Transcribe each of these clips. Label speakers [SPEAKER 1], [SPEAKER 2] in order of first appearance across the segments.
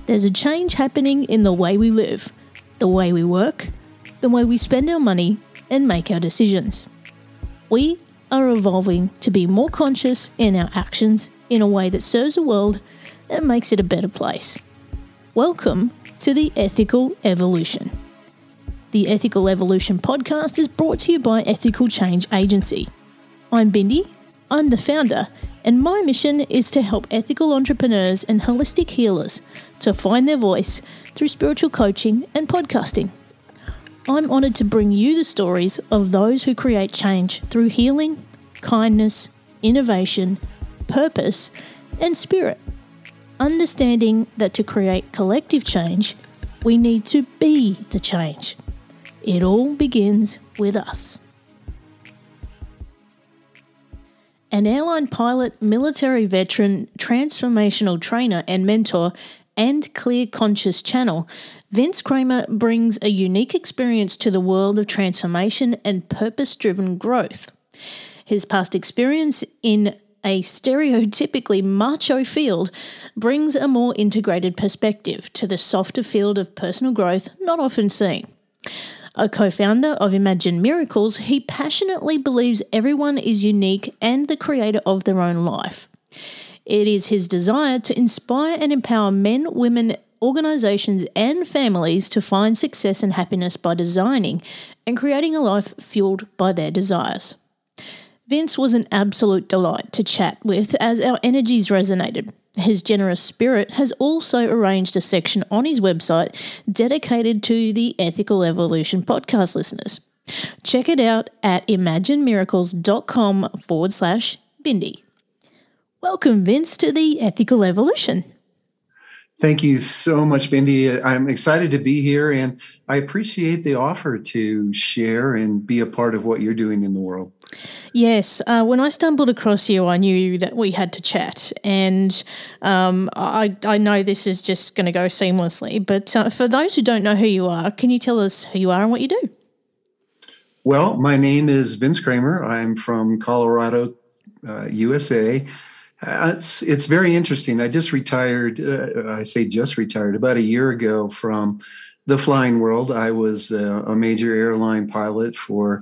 [SPEAKER 1] There's a change happening in the way we live, the way we work, the way we spend our money and make our decisions. We are evolving to be more conscious in our actions in a way that serves the world and makes it a better place. Welcome to the Ethical Evolution. The Ethical Evolution podcast is brought to you by Ethical Change Agency. I'm Bindi, I'm the founder, and my mission is to help ethical entrepreneurs and holistic healers to find their voice through spiritual coaching and podcasting. I'm honoured to bring you the stories of those who create change through healing, kindness, innovation, purpose, and spirit. Understanding that to create collective change, we need to be the change. It all begins with us. An airline pilot, military veteran, transformational trainer and mentor, and Clear Conscious channel, Vince Kramer brings a unique experience to the world of transformation and purpose-driven growth. His past experience in a stereotypically macho field brings a more integrated perspective to the softer field of personal growth not often seen. A co-founder of Imagine Miracles, he passionately believes everyone is unique and the creator of their own life. It is his desire to inspire and empower men, women, organizations, and families to find success and happiness by designing and creating a life fueled by their desires. Vince was an absolute delight to chat with as our energies resonated. His generous spirit has also arranged a section on his website dedicated to the Ethical Evolution podcast listeners. Check it out at imaginemiracles.com/Bindi. Welcome, Vince, to the Ethical Evolution.
[SPEAKER 2] Thank you so much, Bindi. I'm excited to be here, and I appreciate the offer to share and be a part of what you're doing in the world.
[SPEAKER 1] Yes, when I stumbled across you, I knew that we had to chat, and I know this is just going to go seamlessly, but for those who don't know who you are, can you tell us who you are and what you do?
[SPEAKER 2] Well, my name is Vince Kramer. I'm from Colorado, USA. It's very interesting. I just retired, about a year ago from the flying world. I was a major airline pilot for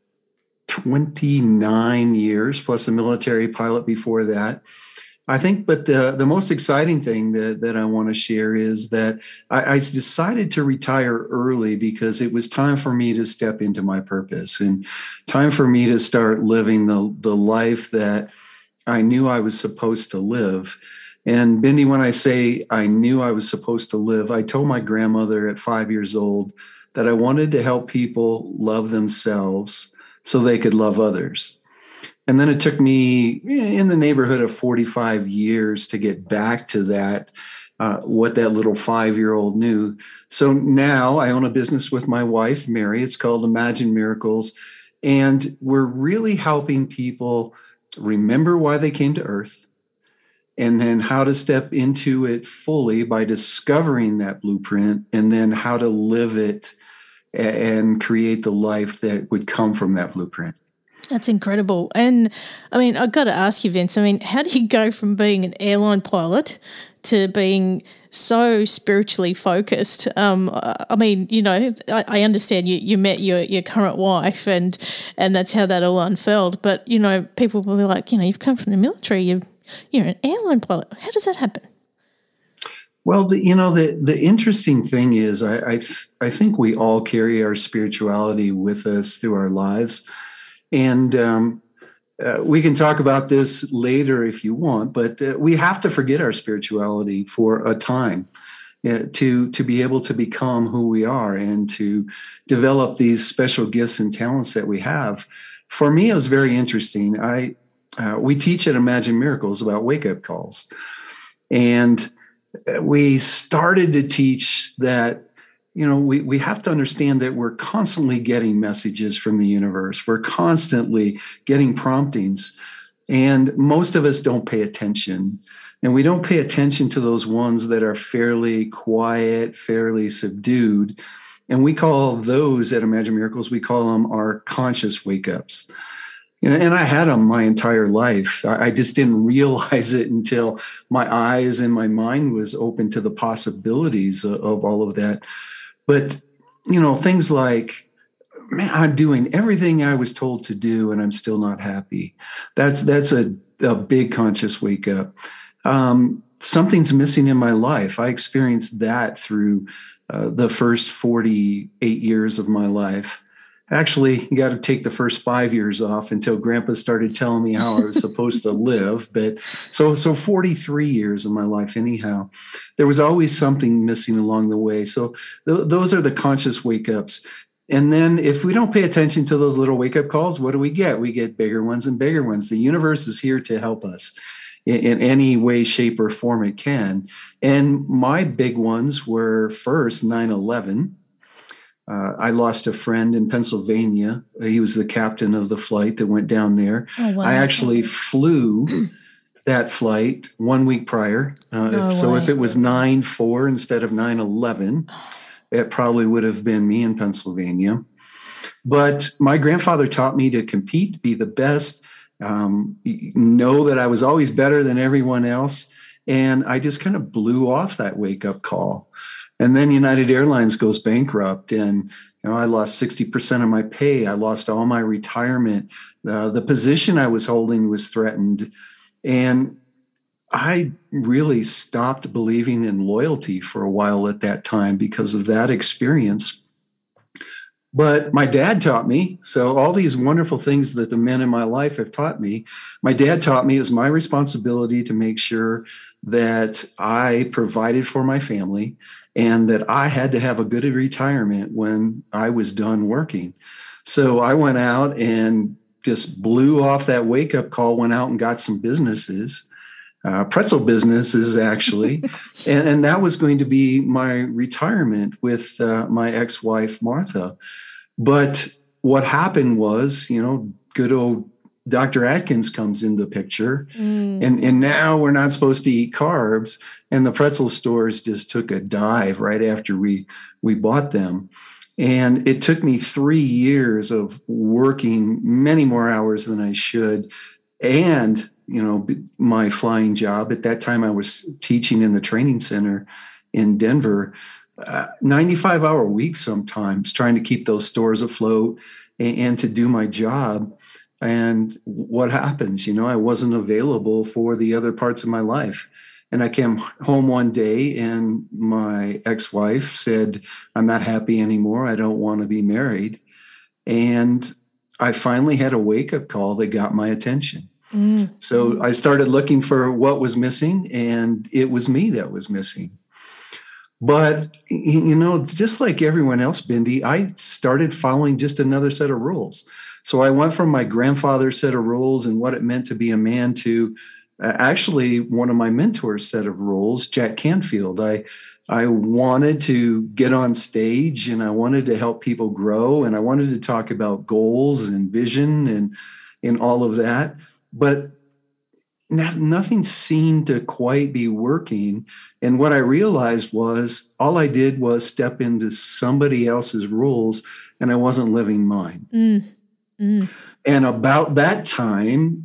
[SPEAKER 2] 29 years, plus a military pilot before that. I think, but the most exciting thing that I want to share is that I decided to retire early because it was time for me to step into my purpose and time for me to start living the life that I knew I was supposed to live. And Bindi, when I say I knew I was supposed to live, I told my grandmother at 5 years old that I wanted to help people love themselves so they could love others. And then it took me in the neighborhood of 45 years to get back to that, what that little 5-year-old knew. So now I own a business with my wife, Mary. It's called Imagine Miracles. And we're really helping people remember why they came to Earth, and then how to step into it fully by discovering that blueprint, and then how to live it and create the life that would come from that blueprint.
[SPEAKER 1] That's incredible. And I mean, I've got to ask you, Vince, how do you go from being an airline pilot to being so spiritually focused? I understand you met your current wife and that's how that all unfurled. But, people will be like, you've come from the military, you're an airline pilot. How does that happen?
[SPEAKER 2] Well, the interesting thing is I think we all carry our spirituality with us through our lives. And we can talk about this later if you want, but we have to forget our spirituality for a time to be able to become who we are and to develop these special gifts and talents that we have. For me, it was very interesting. We teach at Imagine Miracles about wake-up calls. And we started to teach that we have to understand that we're constantly getting messages from the universe. We're constantly getting promptings, and most of us don't pay attention. And we don't pay attention to those ones that are fairly quiet, fairly subdued. And we call those at Imagine Miracles, we call them our conscious wake-ups. And I had them my entire life. I just didn't realize it until my eyes and my mind was open to the possibilities of all of that. But, things like, man, I'm doing everything I was told to do and I'm still not happy. That's a big conscious wake up. Something's missing in my life. I experienced that through the first 48 years of my life. Actually, you got to take the first 5 years off until Grandpa started telling me how I was supposed to live. But so 43 years of my life, anyhow, there was always something missing along the way. So those are the conscious wake ups. And then if we don't pay attention to those little wake up calls, what do we get? We get bigger ones and bigger ones. The universe is here to help us in any way, shape, or form it can. And my big ones were first 9/11. I lost a friend in Pennsylvania. He was the captain of the flight that went down there.
[SPEAKER 1] Oh, wow.
[SPEAKER 2] I actually flew that flight 1 week prior. If it was 9/4 instead of 9/11, it probably would have been me in Pennsylvania. But my grandfather taught me to compete, be the best, know that I was always better than everyone else. And I just kind of blew off that wake up call. And then United Airlines goes bankrupt, and I lost 60% of my pay. I lost all my retirement. The position I was holding was threatened, and I really stopped believing in loyalty for a while at that time because of that experience. But my dad taught me. So all these wonderful things that the men in my life have taught me, my dad taught me it was my responsibility to make sure that I provided for my family and that I had to have a good retirement when I was done working. So I went out and just blew off that wake up call, went out and got some businesses, pretzel businesses actually. and that was going to be my retirement with my ex-wife, Martha. But what happened was, good old Dr. Atkins comes into the picture, and now we're not supposed to eat carbs. And the pretzel stores just took a dive right after we bought them. And it took me 3 years of working many more hours than I should. And, my flying job. At that time, I was teaching in the training center in Denver, 95-hour weeks sometimes, trying to keep those stores afloat and to do my job. And what happens? I wasn't available for the other parts of my life. And I came home one day and my ex-wife said, I'm not happy anymore. I don't want to be married. And I finally had a wake-up call that got my attention. So I started looking for what was missing, and it was me that was missing. But, just like everyone else, Bindi, I started following just another set of rules. So I went from my grandfather's set of rules and what it meant to be a man to actually one of my mentors' set of rules, Jack Canfield. I wanted to get on stage and I wanted to help people grow, and I wanted to talk about goals and vision and all of that. But nothing seemed to quite be working. And what I realized was all I did was step into somebody else's rules, and I wasn't living mine. And about that time,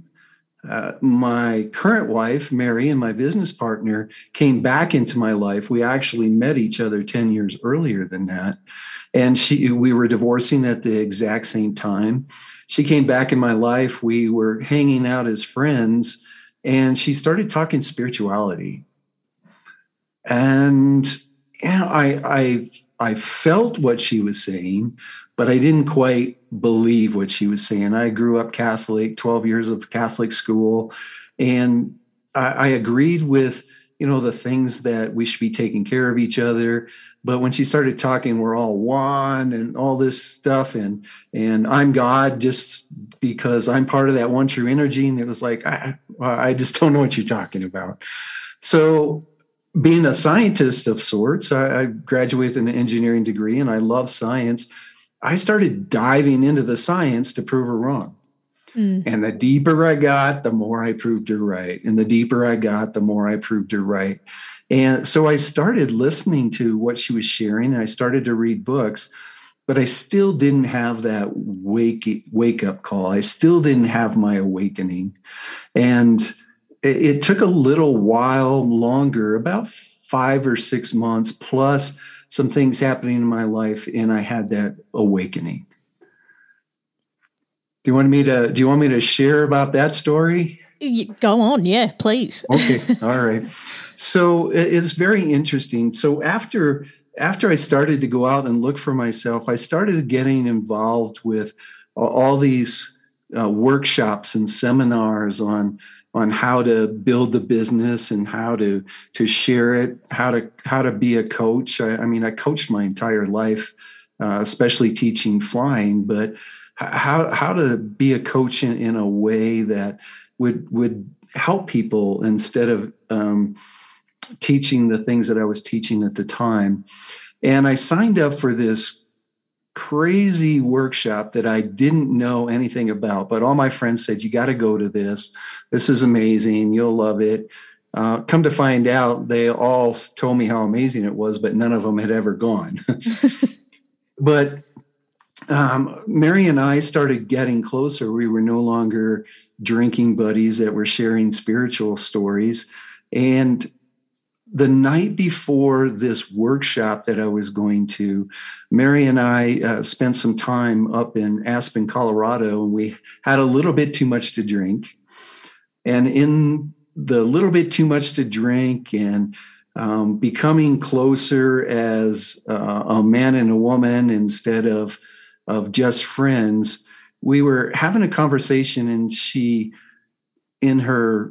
[SPEAKER 2] my current wife, Mary, and my business partner came back into my life. We actually met each other 10 years earlier than that. And we were divorcing at the exact same time. She came back in my life. We were hanging out as friends, and she started talking spirituality. And I felt what she was saying, but I didn't quite believe what she was saying. I grew up Catholic, 12 years of Catholic school, and I agreed with, the things that we should be taking care of each other. But when she started talking, we're all one and all this stuff, and I'm God just because I'm part of that one true energy. And it was like, I just don't know what you're talking about. So being a scientist of sorts, I graduated with an engineering degree and I love science. I started diving into the science to prove her wrong. And the deeper I got, the more I proved her right. And the deeper I got, the more I proved her right. And so I started listening to what she was sharing, and I started to read books. but I still didn't have that wake up call. I still didn't have my awakening. And it took a little while longer, about 5 or 6 months, plus some things happening in my life, and I had that awakening. Do you want me to share about that story?
[SPEAKER 1] Go on, yeah, please.
[SPEAKER 2] Okay, all right. So it's very interesting. So after I started to go out and look for myself, I started getting involved with all these workshops and seminars on how to build the business and how to share it, how to be a coach. I coached my entire life, especially teaching flying, but how to be a coach in a way that would help people instead of teaching the things that I was teaching at the time. And I signed up for this crazy workshop that I didn't know anything about, but all my friends said, you got to go to this. This is amazing. You'll love it. Come to find out, they all told me how amazing it was, but none of them had ever gone. But Mary and I started getting closer. We were no longer drinking buddies that were sharing spiritual stories. And the night before this workshop that I was going to, Mary and I spent some time up in Aspen, Colorado, and we had a little bit too much to drink. And in the little bit too much to drink and becoming closer as a man and a woman instead of just friends, we were having a conversation, and she, in her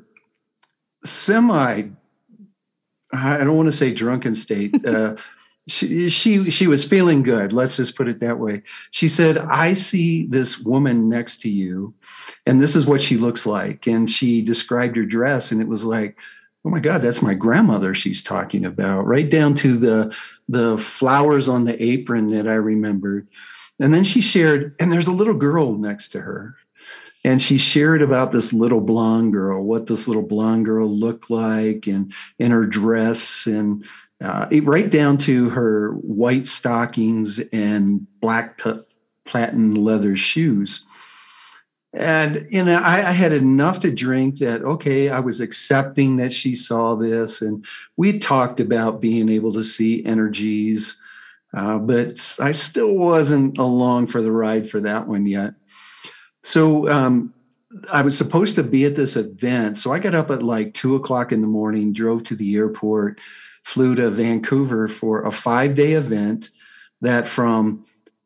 [SPEAKER 2] I don't want to say drunken state, she was feeling good. Let's just put it that way. She said, I see this woman next to you, and this is what she looks like. And she described her dress, and it was like, oh my God, that's my grandmother she's talking about, right down to the flowers on the apron that I remembered. And then she shared, and there's a little girl next to her. And she shared about this little blonde girl, what this little blonde girl looked like, and in her dress, and right down to her white stockings and black platin leather shoes. And I had enough to drink that, okay, I was accepting that she saw this, and we talked about being able to see energies, but I still wasn't along for the ride for that one yet. So I was supposed to be at this event. So I got up at like 2:00 in the morning, drove to the airport, flew to Vancouver for a 5-day event that from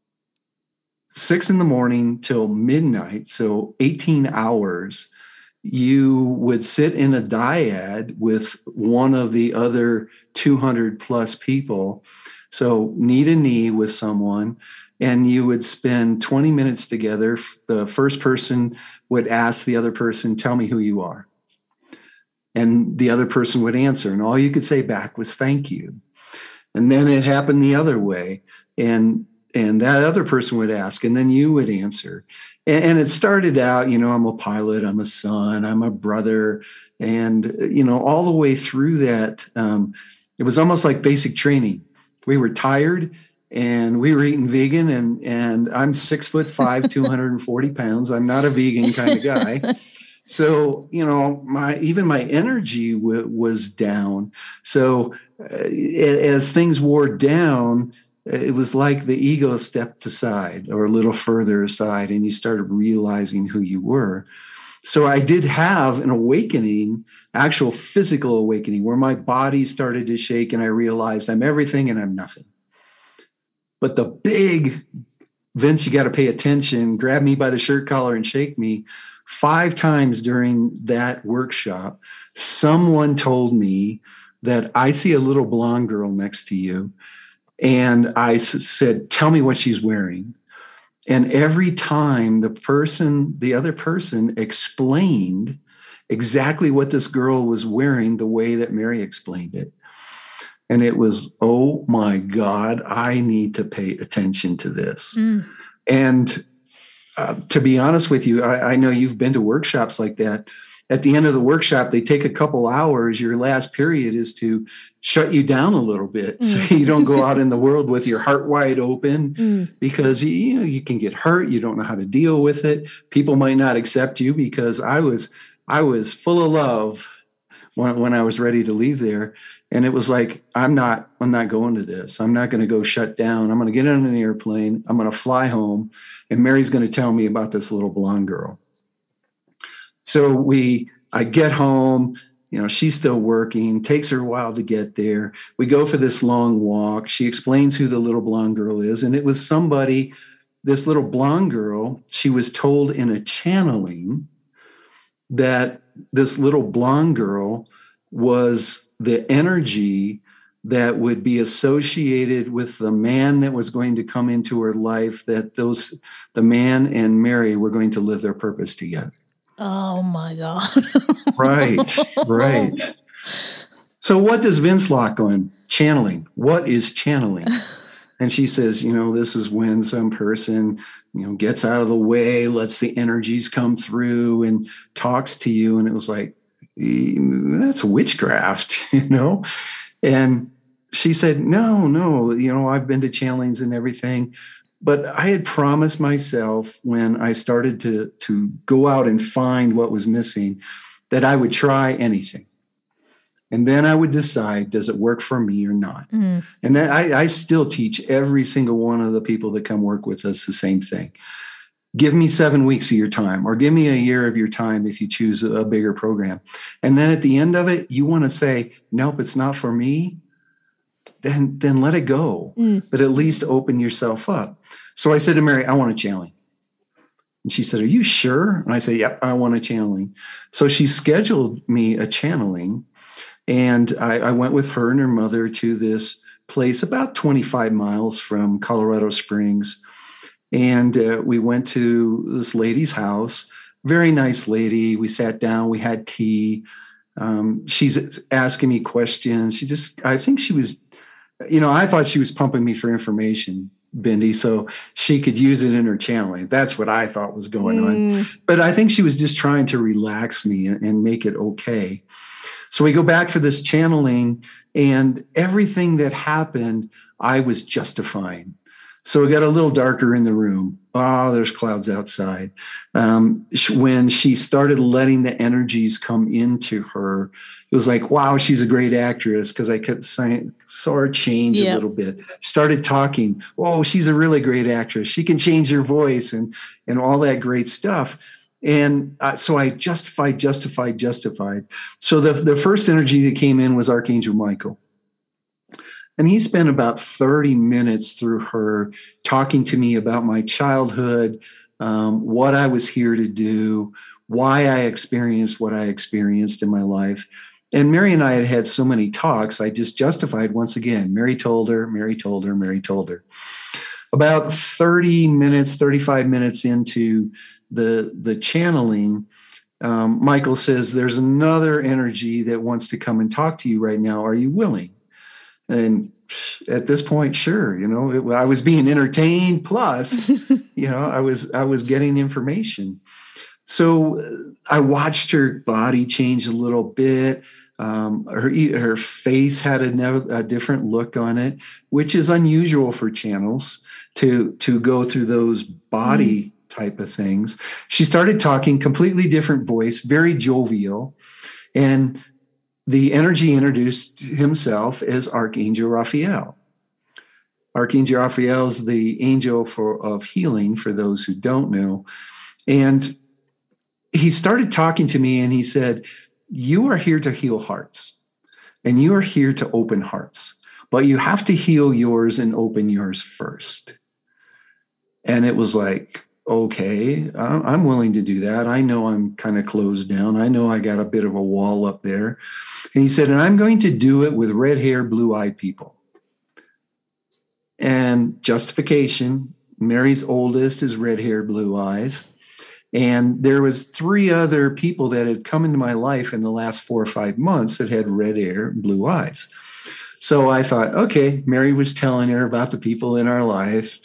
[SPEAKER 2] 6 a.m. till midnight, so 18 hours, you would sit in a dyad with one of the other 200 plus people. So knee to knee with someone. And you would spend 20 minutes together. The first person would ask the other person, tell me who you are. And the other person would answer. And all you could say back was, thank you. And then it happened the other way. And that other person would ask, and then you would answer. And it started out, I'm a pilot, I'm a son, I'm a brother. And, all the way through that, it was almost like basic training. We were tired. And we were eating vegan, and I'm 6'5", 240 pounds. I'm not a vegan kind of guy. So, my energy was down. So as things wore down, it was like the ego stepped aside or a little further aside, and you started realizing who you were. So I did have an awakening, actual physical awakening, where my body started to shake, and I realized I'm everything and I'm nothing. But the big, Vince, you got to pay attention, grab me by the shirt collar and shake me. 5 times during that workshop, someone told me that I see a little blonde girl next to you. And I said, tell me what she's wearing. And every time the other person explained exactly what this girl was wearing the way that Mary explained it. And it was, oh my God, I need to pay attention to this. And to be honest with you, I know you've been to workshops like that. at the end of the workshop, they take a couple hours. Your last period is to shut you down a little bit so you don't go out in the world with your heart wide open because you can get hurt. You don't know how to deal with it. People might not accept you because I was full of love when I was ready to leave there. And it was like, I'm not going to this. I'm not going to go shut down. I'm going to get on an airplane. I'm going to fly home. And Mary's going to tell me about this little blonde girl. So I get home, she's still working, takes her a while to get there. We go for this long walk. She explains who the little blonde girl is. And it was this little blonde girl, she was told in a channeling that this little blonde girl was the energy that would be associated with the man that was going to come into her life, that the man and Mary were going to live their purpose together.
[SPEAKER 1] Oh my God.
[SPEAKER 2] Right. So what does Vince lock on? Channeling. What is channeling? And she says, this is when some person, gets out of the way, lets the energies come through and talks to you. And it was like, that's witchcraft, And she said, no, I've been to channelings and everything. But I had promised myself when I started to go out and find what was missing that I would try anything. And then I would decide, does it work for me or not? And then I still teach every single one of the people that come work with us the same thing. Give me 7 weeks of your time, or give me a year of your time if you choose a bigger program. And then at the end of it, you want to say, nope, it's not for me. Then let it go, but at least open yourself up. So I said to Mary, I want a channeling. And she said, are you sure? And I said, yep, I want a channeling. So she scheduled me a channeling, and I went with her and her mother to this place about 25 miles from Colorado Springs. And we went to this lady's house, very nice lady. We sat down, we had tea. She's asking me questions. I think she was, I thought she was pumping me for information, Bindi, so she could use it in her channeling. That's what I thought was going on. But I think she was just trying to relax me and make it okay. So we go back for this channeling, and everything that happened, I was justifying. So it got a little darker in the room. Oh, there's clouds outside. When she started letting the energies come into her, it was like, wow, she's a great actress, because I saw her change a little bit. Started talking. Oh, she's a really great actress. She can change her voice and all that great stuff. And so I justified. So the first energy that came in was Archangel Michael. And he spent about 30 minutes through her talking to me about my childhood, what I was here to do, why I experienced what I experienced in my life. And Mary and I had so many talks, I just justified once again. Mary told her. About 35 minutes into the channeling, Michael says, there's another energy that wants to come and talk to you right now. Are you willing? And at this point, sure, I was being entertained. Plus, I was getting information. So I watched her body change a little bit. Her face had a different look on it, which is unusual for channels to go through those body type of things. She started talking, completely different voice, very jovial, and the energy introduced himself as Archangel Raphael. Archangel Raphael is the angel of healing, for those who don't know. And he started talking to me, and he said, you are here to heal hearts, and you are here to open hearts, but you have to heal yours and open yours first. And it was like, okay, I'm willing to do that. I know I'm kind of closed down. I know I got a bit of a wall up there. And he said, and I'm going to do it with red hair, blue-eyed people. And justification, Mary's oldest is red hair, blue eyes. And there was 3 other people that had come into my life in the last 4 or 5 months that had red hair, blue eyes. So I thought, okay, Mary was telling her about the people in our life,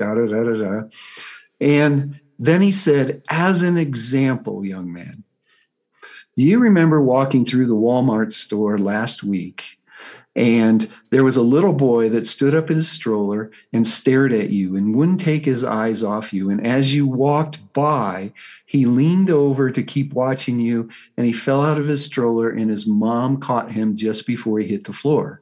[SPEAKER 2] And then he said, as an example, young man, Do you remember walking through the Walmart store last week and there was a little boy that stood up in his stroller and stared at you and wouldn't take his eyes off you? And as you walked by, he leaned over to keep watching you and he fell out of his stroller and his mom caught him just before he hit the floor.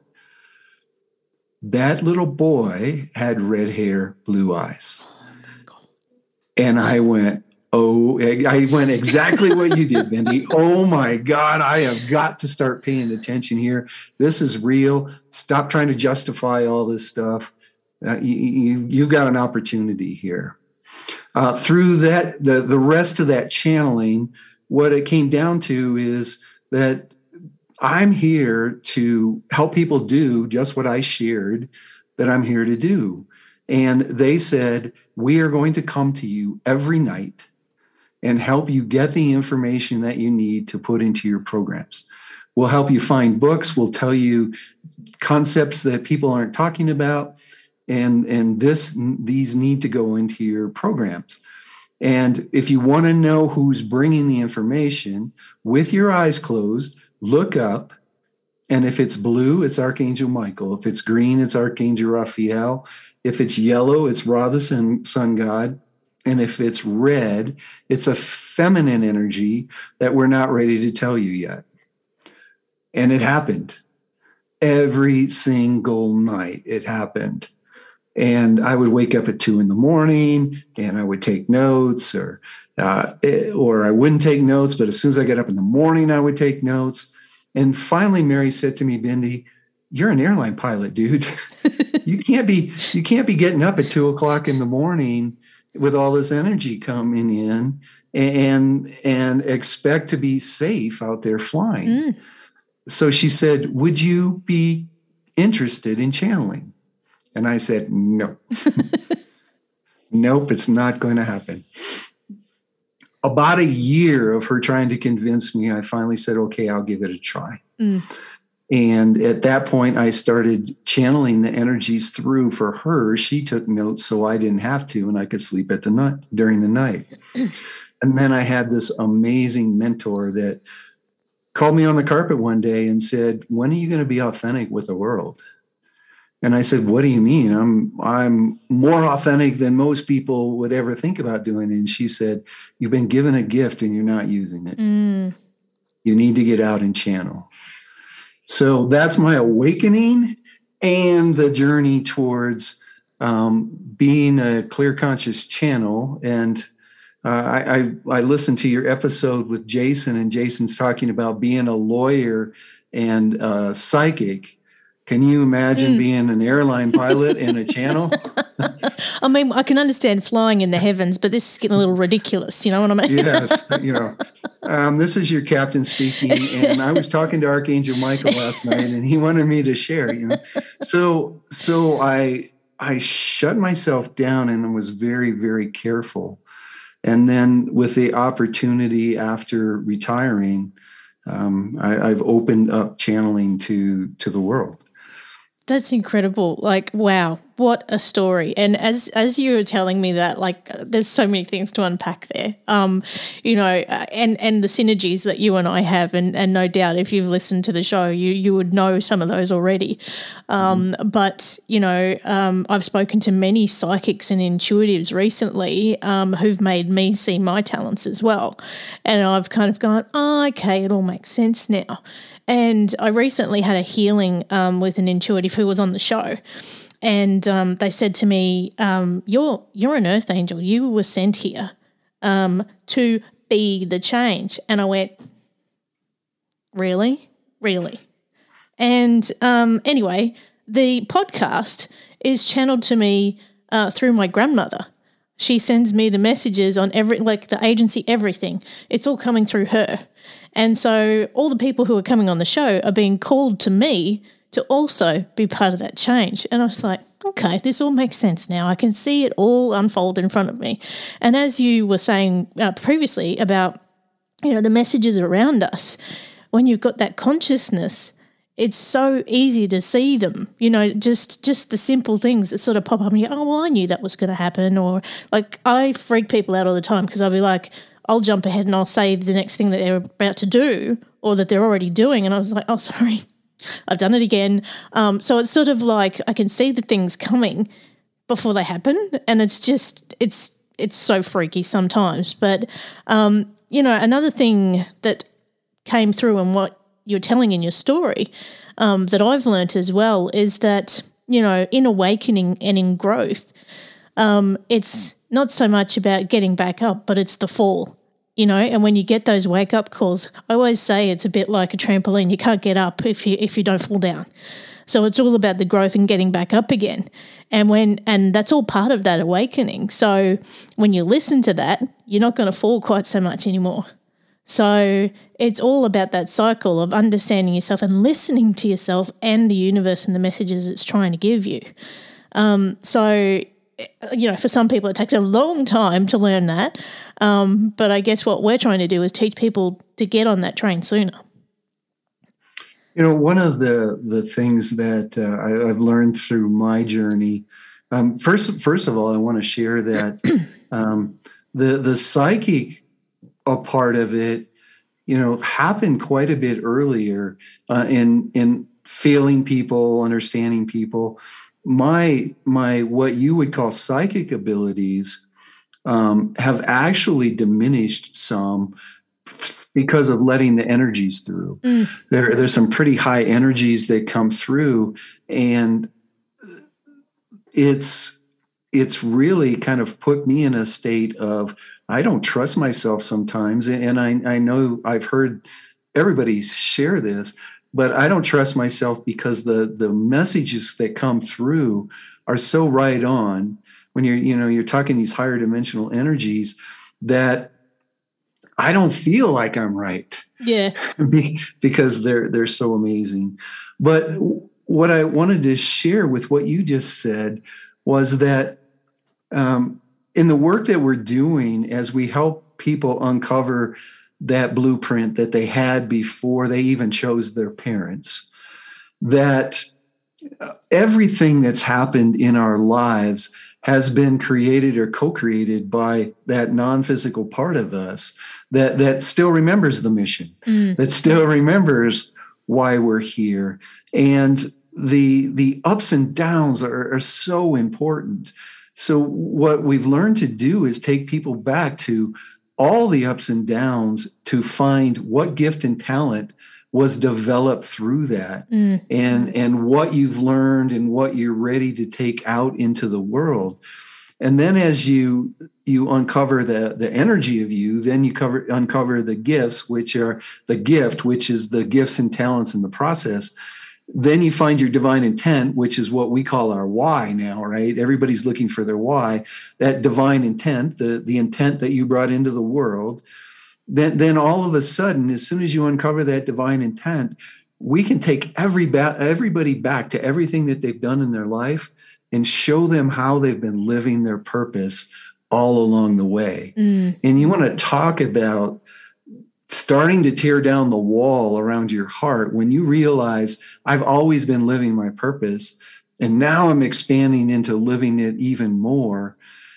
[SPEAKER 2] That little boy had red hair, blue eyes. And I went exactly what you did, Bendy. Oh my God, I have got to start paying attention here. This is real. Stop trying to justify all this stuff. You've got an opportunity here. Through that, the rest of that channeling, what it came down to is that I'm here to help people do just what I shared that I'm here to do. And they said, we are going to come to you every night and help you get the information that you need to put into your programs. We'll help you find books. We'll tell you concepts that people aren't talking about. And these need to go into your programs. And if you want to know who's bringing the information, with your eyes closed, look up. And if it's blue, it's Archangel Michael. If it's green, it's Archangel Raphael. If it's yellow, it's Ra, the sun god. And if it's red, it's a feminine energy that we're not ready to tell you yet. And it happened. Every single night it happened. And I would wake up at 2 a.m. and I would take notes or I wouldn't take notes. But as soon as I got up in the morning, I would take notes. And finally, Mary said to me, Bendy, you're an airline pilot, dude. You can't be getting up at 2 o'clock in the morning with all this energy coming in and expect to be safe out there flying. Mm. So she said, would you be interested in channeling? And I said, no. Nope, it's not going to happen. About a year of her trying to convince me, I finally said, okay, I'll give it a try. Mm. And at that point, I started channeling the energies through for her. She took notes so I didn't have to, and I could sleep during the night. And then I had this amazing mentor that called me on the carpet one day and said, when are you going to be authentic with the world? And I said, what do you mean? I'm more authentic than most people would ever think about doing. And she said, you've been given a gift and you're not using it. Mm. You need to get out and channel. So that's my awakening and the journey towards being a clear conscious channel. And I listened to your episode with Jason, and Jason's talking about being a lawyer and a psychic. Can you imagine being an airline pilot and a channel?
[SPEAKER 1] I mean, I can understand flying in the heavens, but this is getting a little ridiculous. You know what I mean?
[SPEAKER 2] Yes. This is your captain speaking, and I was talking to Archangel Michael last night, and he wanted me to share. So I shut myself down and was very, very careful. And then with the opportunity after retiring, I've opened up channeling to the world.
[SPEAKER 1] That's incredible. Like, wow, what a story. And as you were telling me that, like, there's so many things to unpack there, and the synergies that you and I have, and no doubt if you've listened to the show, you would know some of those already. But, I've spoken to many psychics and intuitives recently who've made me see my talents as well. And I've kind of gone, oh, okay, it all makes sense now. And I recently had a healing with an intuitive who was on the show, and they said to me, "You're an earth angel. You were sent here to be the change." And I went, "Really? And anyway, the podcast is channeled to me through my grandmother. She sends me the messages on the agency, everything. It's all coming through her. And so all the people who are coming on the show are being called to me to also be part of that change. And I was like, okay, this all makes sense now. I can see it all unfold in front of me. And as you were saying previously about, the messages around us, when you've got that consciousness, it's so easy to see them, just the simple things that sort of pop up and you go, oh, well, I knew that was going to happen. Or like I freak people out all the time because I'll be like, I'll jump ahead and I'll say the next thing that they're about to do or that they're already doing. And I was like, oh, sorry, I've done it again. So it's sort of like I can see the things coming before they happen. And it's just, it's so freaky sometimes. But, another thing that came through in what you're telling in your story that I've learnt as well is that, in awakening and in growth, it's not so much about getting back up, but it's the fall, and when you get those wake up calls, I always say it's a bit like a trampoline. You can't get up if you don't fall down. So it's all about the growth and getting back up again. And that's all part of that awakening. So when you listen to that, you're not going to fall quite so much anymore. So it's all about that cycle of understanding yourself and listening to yourself and the universe and the messages it's trying to give you. For some people it takes a long time to learn that. But I guess what we're trying to do is teach people to get on that train sooner.
[SPEAKER 2] One of the things that I've learned through my journey, first of all, I want to share that the psychic part of it, happened quite a bit earlier in feeling people, understanding people. My what you would call psychic abilities have actually diminished some because of letting the energies through. There's some pretty high energies that come through, and it's really kind of put me in a state of I don't trust myself sometimes. And I know I've heard everybody share this, but I don't trust myself because the messages that come through are so right on when you're talking these higher dimensional energies that I don't feel like I'm right.
[SPEAKER 1] Yeah.
[SPEAKER 2] Because they're so amazing. But what I wanted to share with what you just said was that in the work that we're doing, as we help people uncover that blueprint that they had before they even chose their parents, that everything that's happened in our lives has been created or co-created by that non-physical part of us that still remembers the mission, that still remembers why we're here. And the ups and downs are so important. So what we've learned to do is take people back to all the ups and downs to find what gift and talent was developed through that, and what you've learned and what you're ready to take out into the world. And then as you uncover the energy of you, then you uncover the gifts, which are the gift, which is the gifts and talents in the process. Then you find your divine intent, which is what we call our why now, right? Everybody's looking for their why. That divine intent, the intent that you brought into the world, then all of a sudden, as soon as you uncover that divine intent, we can take everybody back to everything that they've done in their life and show them how they've been living their purpose all along the way. And you want to talk about starting to tear down the wall around your heart when you realize I've always been living my purpose, and now I'm expanding into living it even more.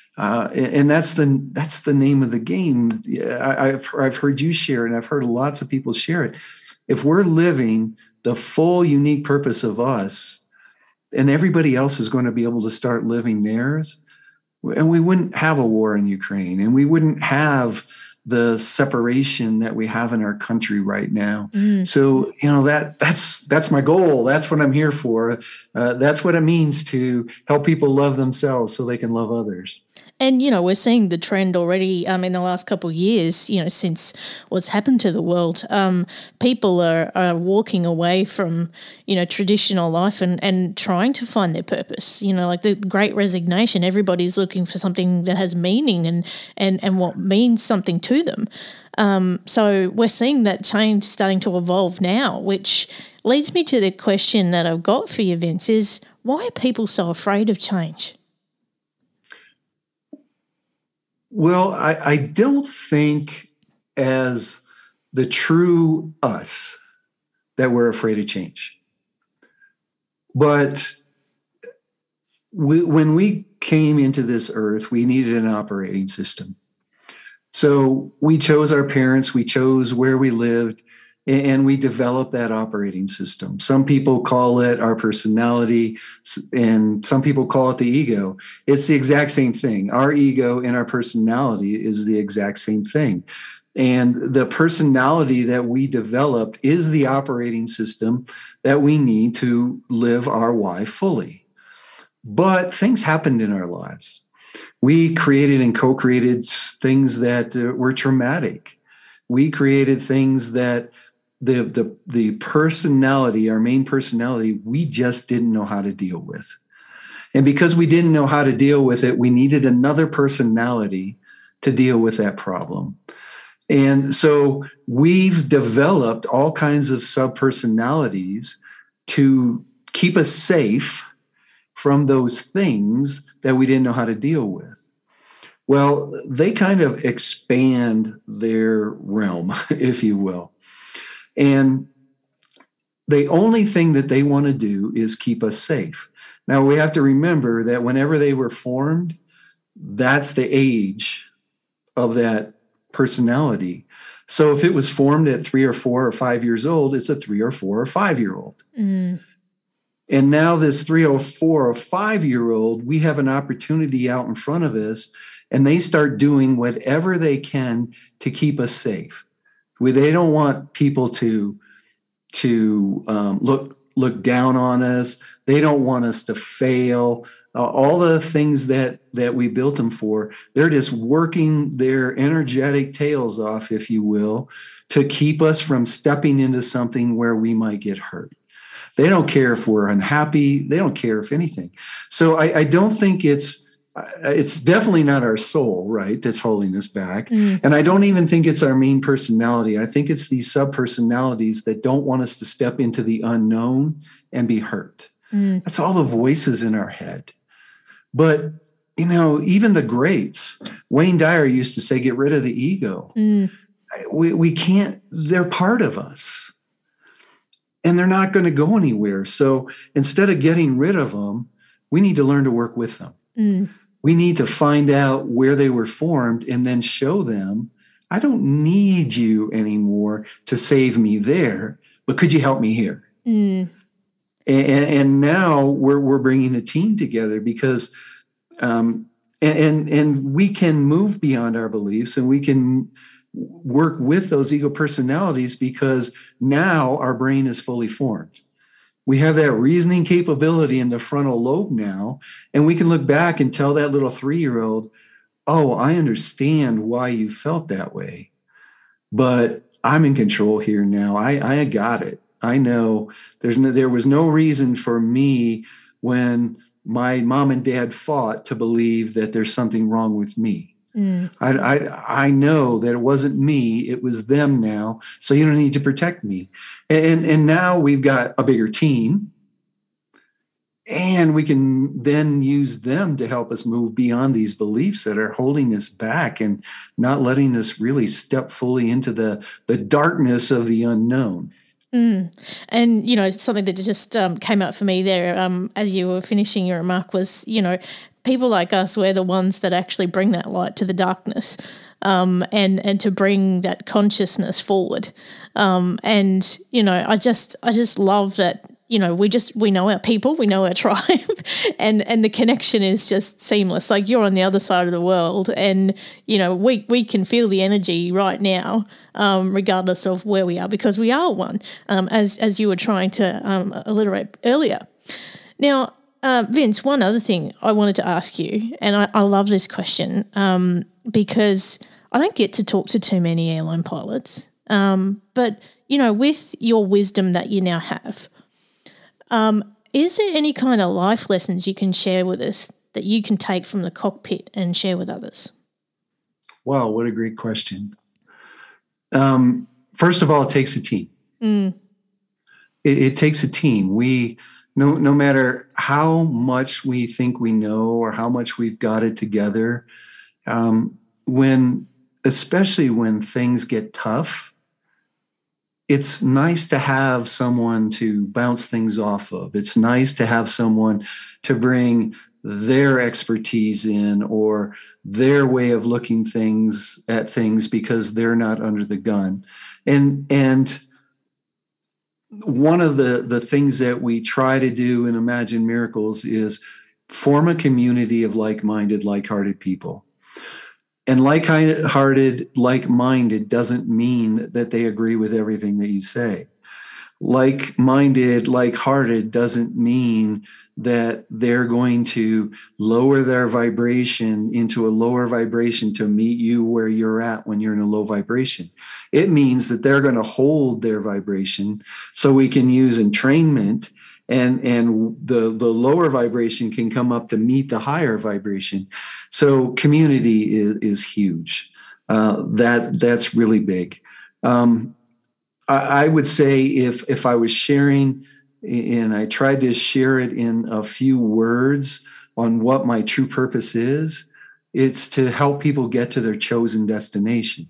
[SPEAKER 2] And that's the name of the game. I've heard you share it, and I've heard lots of people share it. If we're living the full unique purpose of us, and everybody else is going to be able to start living theirs, and we wouldn't have a war in Ukraine, and we wouldn't have the separation that we have in our country right now. So, that's my goal. That's what I'm here for. That's what it means to help people love themselves so they can love others.
[SPEAKER 1] And, we're seeing the trend already in the last couple of years, since what's happened to the world. People are walking away from, traditional life and trying to find their purpose. Like the Great Resignation, everybody's looking for something that has meaning and what means something to them. So we're seeing that change starting to evolve now, which leads me to the question that I've got for you, Vince, is why are people so afraid of change?
[SPEAKER 2] Well, I don't think as the true us that we're afraid of change. But when we came into this earth, we needed an operating system. So we chose our parents, we chose where we lived, and we developed that operating system. Some people call it our personality, and some people call it the ego. It's the exact same thing. Our ego and our personality is the exact same thing. And the personality that we developed is the operating system that we need to live our why fully. But things happened in our lives. We created and co-created things that were traumatic. We created things that the personality, our main personality, we just didn't know how to deal with. And because we didn't know how to deal with it, we needed another personality to deal with that problem. And so we've developed all kinds of subpersonalities to keep us safe from those things that we didn't know how to deal with. Well, they kind of expand their realm, if you will. And the only thing that they want to do is keep us safe. Now, we have to remember that whenever they were formed, that's the age of that personality. So if it was formed at 3 or 4 or 5 years old, it's a 3 or 4 or 5-year-old. Mm. And now this 3 or 4 or 5-year-old, we have an opportunity out in front of us, and they start doing whatever they can to keep us safe. They don't want people to look down on us. They don't want us to fail. All the things that we built them for, they're just working their energetic tails off, if you will, to keep us from stepping into something where we might get hurt. They don't care if we're unhappy. They don't care if anything. So I don't think it's definitely not our soul, right, that's holding us back. Mm. And I don't even think it's our main personality. I think it's these subpersonalities that don't want us to step into the unknown and be hurt. Mm. That's all the voices in our head. But, even the greats, Wayne Dyer used to say, get rid of the ego. Mm. We can't, they're part of us. And they're not going to go anywhere. So instead of getting rid of them, we need to learn to work with them. Mm. We need to find out where they were formed and then show them, I don't need you anymore to save me there, but could you help me here? Mm. And now we're bringing a team together because, and we can move beyond our beliefs, and we can work with those ego personalities because now our brain is fully formed. We have that reasoning capability in the frontal lobe now, and we can look back and tell that little 3-year-old, oh, I understand why you felt that way, but I'm in control here now. I got it. I know there was no reason for me when my mom and dad fought to believe that there's something wrong with me. Mm. I know that it wasn't me, it was them now. So you don't need to protect me. And now we've got a bigger team, and we can then use them to help us move beyond these beliefs that are holding us back and not letting us really step fully into the darkness of the unknown.
[SPEAKER 1] Mm. And, something that just came up for me there as you were finishing your remark was, people like us, we're the ones that actually bring that light to the darkness, and to bring that consciousness forward. I just love that, we know our people, we know our tribe, and the connection is just seamless. Like, you're on the other side of the world, and, we can feel the energy right now, regardless of where we are, because we are one, as you were trying to alliterate earlier. Now, Vince, one other thing I wanted to ask you, and I love this question because I don't get to talk to too many airline pilots, but, with your wisdom that you now have, is there any kind of life lessons you can share with us that you can take from the cockpit and share with others?
[SPEAKER 2] Wow, what a great question. First of all, it takes a team. Mm. It takes a team. No matter how much we think we know or how much we've got it together, especially when things get tough, it's nice to have someone to bounce things off of. It's nice to have someone to bring their expertise in or their way of looking at things because they're not under the gun. And one of the things that we try to do in Imagine Miracles is form a community of like-minded, like-hearted people. And like-hearted, like-minded doesn't mean that they agree with everything that you say. Like-minded, like-hearted doesn't mean that they're going to lower their vibration into a lower vibration to meet you where you're at when you're in a low vibration. It means that they're going to hold their vibration so we can use entrainment, and the lower vibration can come up to meet the higher vibration. So community is huge. That's really big. I would say if I was sharing, and I tried to share it in a few words on what my true purpose is, it's to help people get to their chosen destination.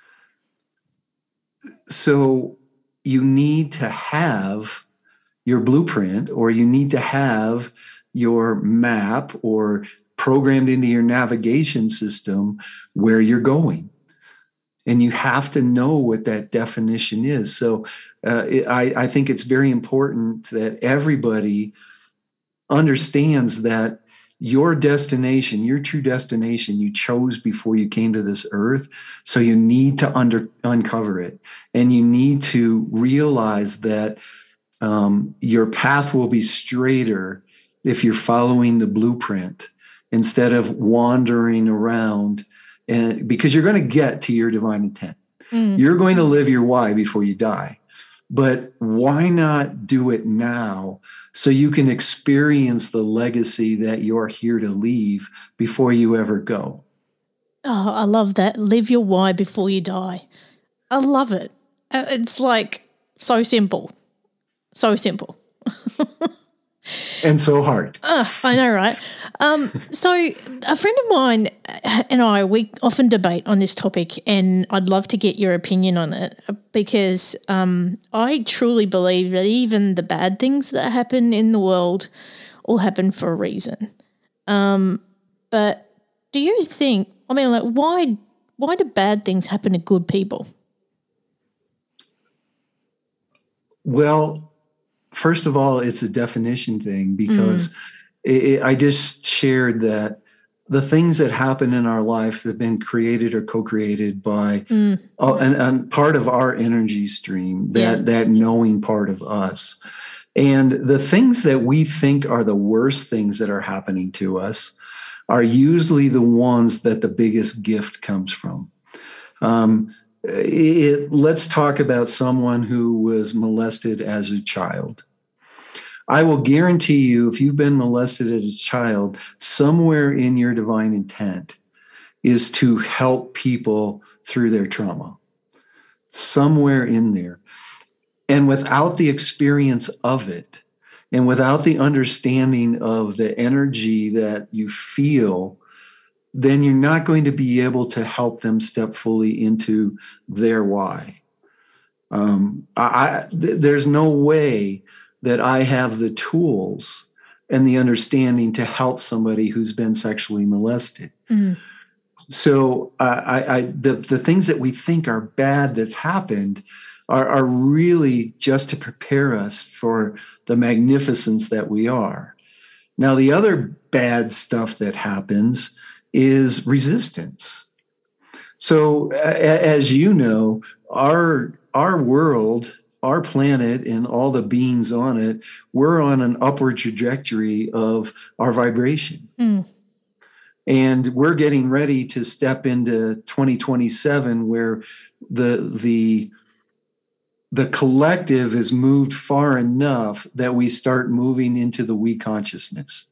[SPEAKER 2] So you need to have your blueprint, or you need to have your map or programmed into your navigation system where you're going. And you have to know what that definition is. So I think it's very important that everybody understands that your destination, your true destination, you chose before you came to this earth. So you need to uncover it. And you need to realize that your path will be straighter if you're following the blueprint instead of wandering around, and because you're going to get to your divine intent. You're going to live your why before you die. But why not do it now so you can experience the legacy that you're here to leave before you ever go?
[SPEAKER 1] Oh, I love that. Live your why before you die. I love it. It's like so simple. So simple.
[SPEAKER 2] And so hard.
[SPEAKER 1] I know, right? So a friend of mine and I, we often debate on this topic, and I'd love to get your opinion on it because I truly believe that even the bad things that happen in the world all happen for a reason. But do you think, I mean, like, why do bad things happen to good people?
[SPEAKER 2] Well, first of all, it's a definition thing because I just shared that the things that happen in our life have been created or co-created by and part of our energy stream, that knowing part of us. And the things that we think are the worst things that are happening to us are usually the ones that the biggest gift comes from. Let's talk about someone who was molested as a child. I will guarantee you, if you've been molested as a child, somewhere in your divine intent is to help people through their trauma. Somewhere in there. And without the experience of it, and without the understanding of the energy that you feel, then you're not going to be able to help them step fully into their why. There's no way that I have the tools and the understanding to help somebody who's been sexually molested. So the things that we think are bad that's happened are really just to prepare us for the magnificence that we are. Now, the other bad stuff that happens is resistance. So as you know, our world, our planet and all the beings on it, we're on an upward trajectory of our vibration. And we're getting ready to step into 2027 where the collective is moved far enough that we start moving into the we consciousness.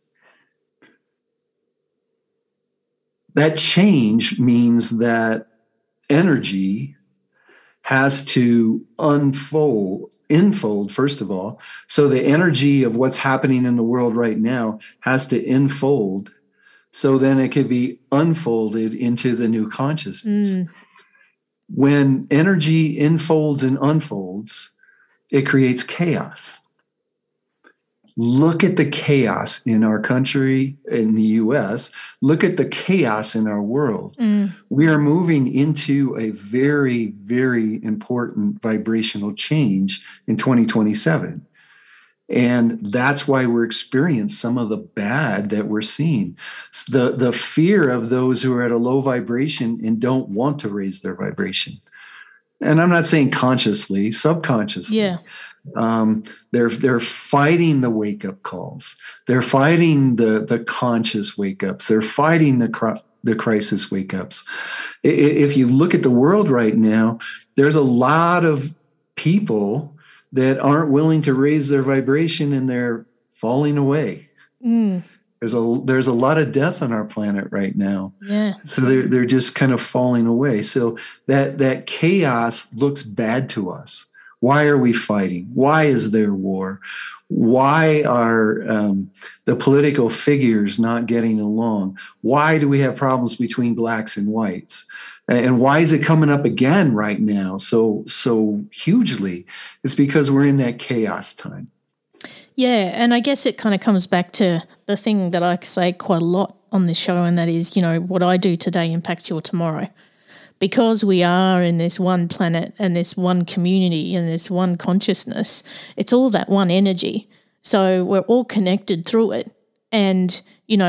[SPEAKER 2] That change means that energy has to infold, first of all. So the energy of what's happening in the world right now has to infold. So then it could be unfolded into the new consciousness. When energy infolds and unfolds, it creates chaos. look at the chaos in our country, in the US. Look at the chaos in our world. We are moving into a very, very important vibrational change in 2027. And that's why we're experiencing some of the bad that we're seeing. The fear of those who are at a low vibration and don't want to raise their vibration. And I'm not saying consciously, subconsciously.
[SPEAKER 1] Yeah.
[SPEAKER 2] They're fighting the wake up calls. They're fighting the conscious wake ups. They're fighting the crisis wake ups. If you look at the world right now, there's a lot of people that aren't willing to raise their vibration, and they're falling away. There's a lot of death on our planet right now.
[SPEAKER 1] Yeah.
[SPEAKER 2] So they're just kind of falling away. So that chaos looks bad to us. Why are we fighting? Why is there war? Why are the political figures not getting along? Why do we have problems between blacks and whites? And why is it coming up again right now so hugely? It's because we're in that chaos time.
[SPEAKER 1] Yeah, and I guess it kind of comes back to the thing that I say quite a lot on this show, and that is, what I do today impacts your tomorrow. Because we are in this one planet and this one community and this one consciousness, it's all that one energy. So we're all connected through it. And,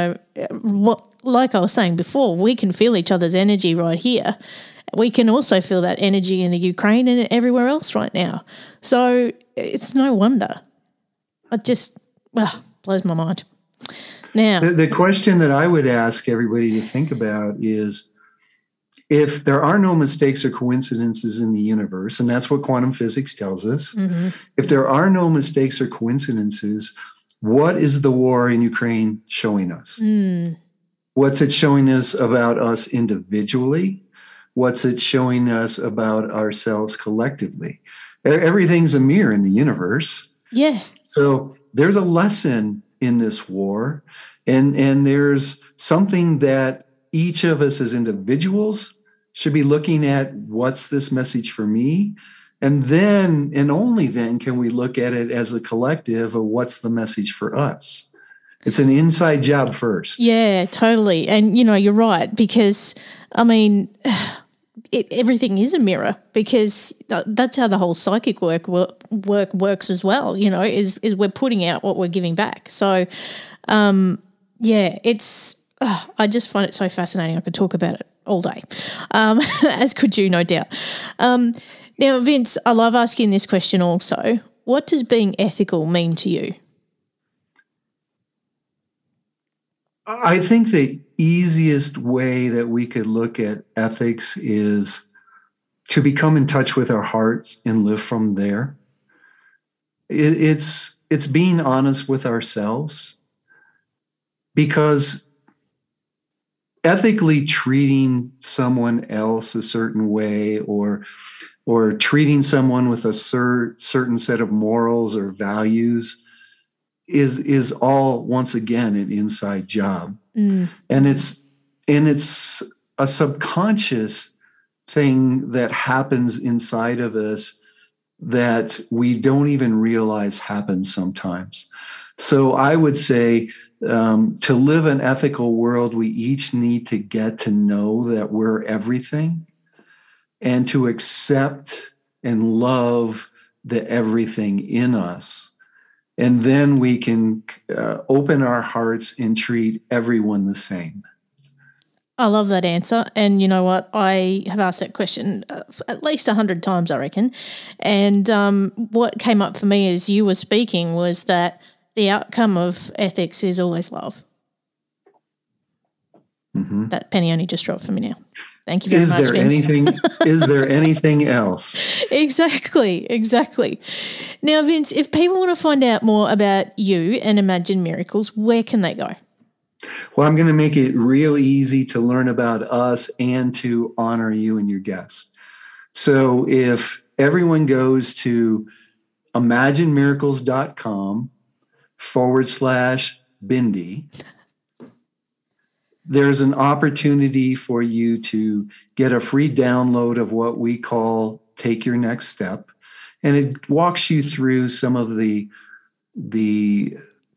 [SPEAKER 1] like I was saying before, we can feel each other's energy right here. We can also feel that energy in the Ukraine and everywhere else right now. So it's no wonder. It just blows my mind. Now,
[SPEAKER 2] the question that I would ask everybody to think about is, if there are no mistakes or coincidences in the universe, and that's what quantum physics tells us, if there are no mistakes or coincidences, what is the war in Ukraine showing us? What's it showing us about us individually? What's it showing us about ourselves collectively? Everything's a mirror in the universe.
[SPEAKER 1] Yeah.
[SPEAKER 2] So there's a lesson in this war, and there's something that each of us as individuals should be looking at. What's this message for me? And then, and only then, can we look at it as a collective of what's the message for us. It's an inside job first.
[SPEAKER 1] Yeah, totally. And, you're right, because, everything is a mirror, because that's how the whole psychic work works as well, is we're putting out what we're giving back. So, it's... I just find it so fascinating. I could talk about it all day, as could you, no doubt. Now, Vince, I love asking this question also. What does being ethical mean to you?
[SPEAKER 2] I think the easiest way that we could look at ethics is to become in touch with our hearts and live from there. It's being honest with ourselves, because ethically treating someone else a certain way, or treating someone with a certain set of morals or values is all, once again, an inside job. And it's a subconscious thing that happens inside of us that we don't even realize happens sometimes. So I would say, to live an ethical world, we each need to get to know that we're everything, and to accept and love the everything in us. And then we can open our hearts and treat everyone the same.
[SPEAKER 1] I love that answer. And you know what? I have asked that question at least 100 times, I reckon. And what came up for me as you were speaking was that the outcome of ethics is always love. That penny only just dropped for me now. Thank you very much, Vince.
[SPEAKER 2] Is there anything else?
[SPEAKER 1] Exactly. Now, Vince, if people want to find out more about you and Imagine Miracles, where can they go?
[SPEAKER 2] Well, I'm going to make it real easy to learn about us and to honor you and your guests. So if everyone goes to imaginemiracles.com/Bindi, there's an opportunity for you to get a free download of what we call Take Your Next Step. And it walks you through some of the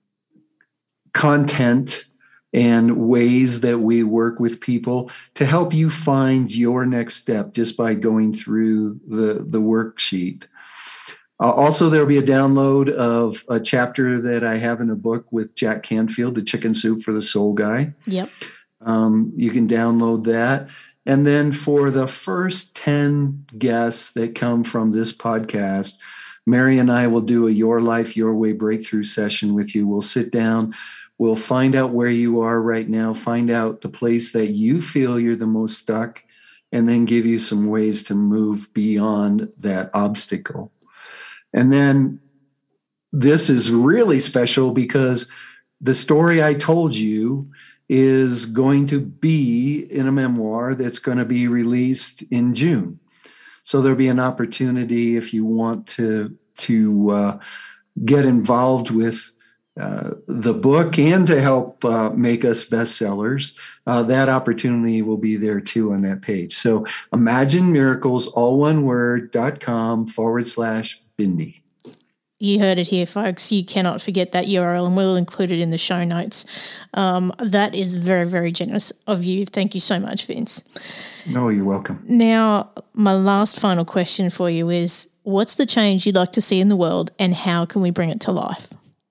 [SPEAKER 2] content and ways that we work with people to help you find your next step just by going through the worksheet. Also, there'll be a download of a chapter that I have in a book with Jack Canfield, The Chicken Soup for the Soul Guy.
[SPEAKER 1] Yep.
[SPEAKER 2] You can download that. And then for the first 10 guests that come from this podcast, Mary and I will do a Your Life, Your Way breakthrough session with you. We'll sit down. We'll find out where you are right now, find out the place that you feel you're the most stuck, and then give you some ways to move beyond that obstacle. And then this is really special because the story I told you is going to be in a memoir that's going to be released in June. So there'll be an opportunity if you want to get involved with the book and to help make us bestsellers. That opportunity will be there too on that page. So imaginemiracles, all one word.com/Bindi.
[SPEAKER 1] You heard it here, folks. You cannot forget that URL, and we'll include it in the show notes. That is very, very generous of you. Thank you so much, Vince.
[SPEAKER 2] No, you're welcome.
[SPEAKER 1] Now, my last final question for you is, what's the change you'd like to see in the world, and how can we bring it to life?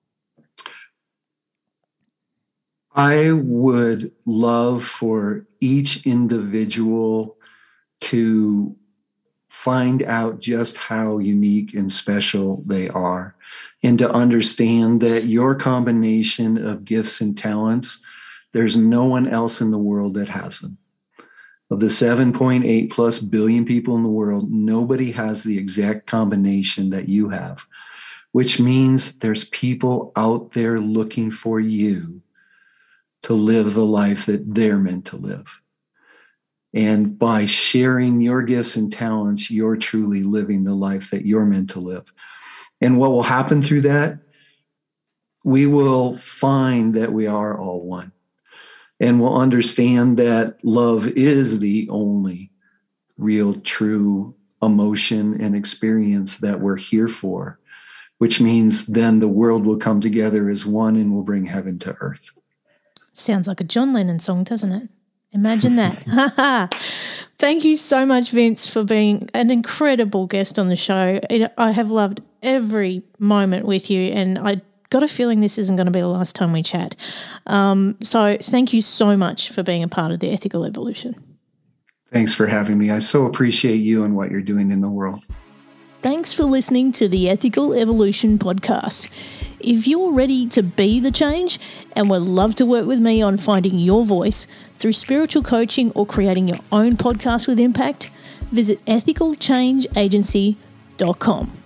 [SPEAKER 2] I would love for each individual to find out just how unique and special they are, and to understand that your combination of gifts and talents, there's no one else in the world that has them. Of the 7.8 plus billion people in the world, nobody has the exact combination that you have, which means there's people out there looking for you to live the life that they're meant to live. And by sharing your gifts and talents, you're truly living the life that you're meant to live. And what will happen through that? We will find that we are all one. And we'll understand that love is the only real, true emotion and experience that we're here for, which means then the world will come together as one and will bring heaven to earth. Sounds
[SPEAKER 1] like a John Lennon song, doesn't it? Imagine that. Thank you so much, Vince, for being an incredible guest on the show. I have loved every moment with you, and I got a feeling this isn't going to be the last time we chat. So thank you so much for being a part of the Ethical Evolution.
[SPEAKER 2] Thanks for having me. I so appreciate you and what you're doing in the world.
[SPEAKER 1] Thanks for listening to the Ethical Evolution podcast. If you're ready to be the change and would love to work with me on finding your voice through spiritual coaching or creating your own podcast with impact, visit ethicalchangeagency.com.